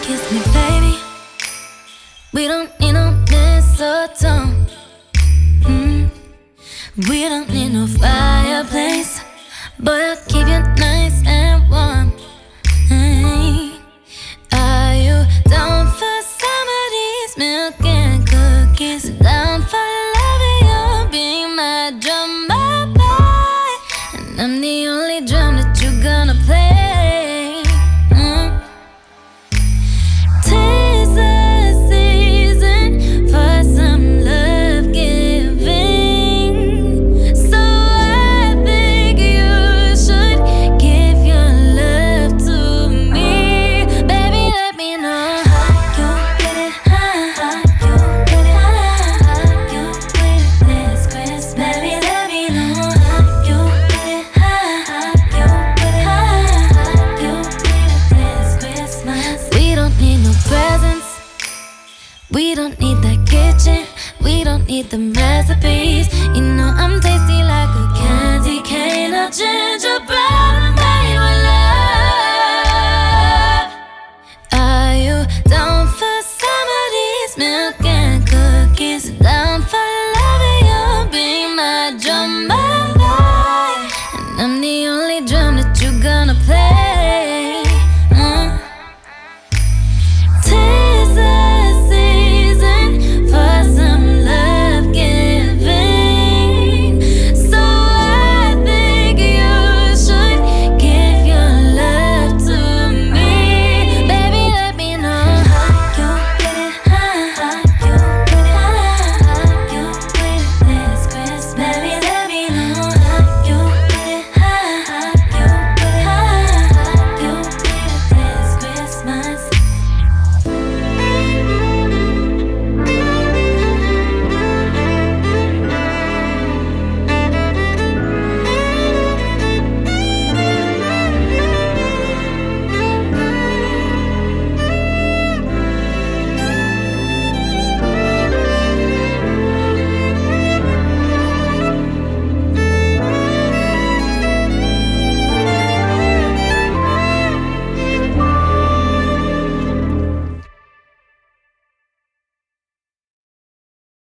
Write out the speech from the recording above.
kiss me, baby. We don't need no mistletoe. We don't need no fireplace, but I'll keep you nice and warm. Hey. Are you down for some of these milk and cookies? Down for loving you, be my drummer boy, and I'm the only drum that you're gonna play. Tis the season for some love giving, so I think you should give your love to me. Baby, let me know how you get it, how you get it, how you get it this Christmas. Baby, let me know how you get it, how you get it, how you get it this Christmas. We don't need no presents, we don't need that kitchen, we don't need the